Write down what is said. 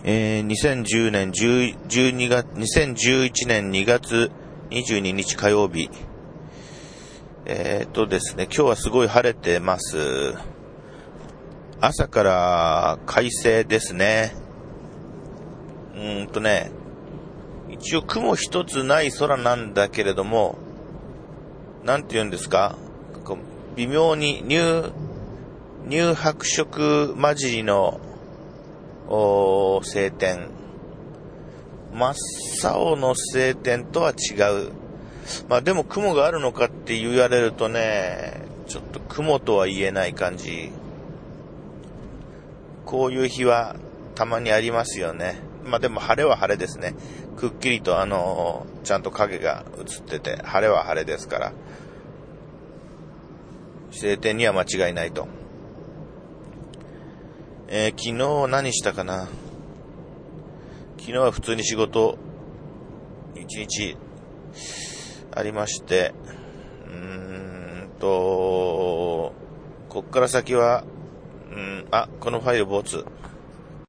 2010年12月、2011年2月22日火曜日。ですね、今日はすごい晴れてます。朝から快晴ですね。一応雲一つない空なんだけれども、なんて言うんですか、微妙に乳白色混じりの晴天、真っ青の晴天とは違う。まあでも雲があるのかって言われるとね、ちょっと雲とは言えない感じ。こういう日はたまにありますよね。まあでも晴れは晴れですね。くっきりとちゃんと影が映ってて、晴れは晴れですから、晴天には間違いないと。昨日何したかな。昨日は普通に仕事一日ありまして、こっから先は、このファイルボツ。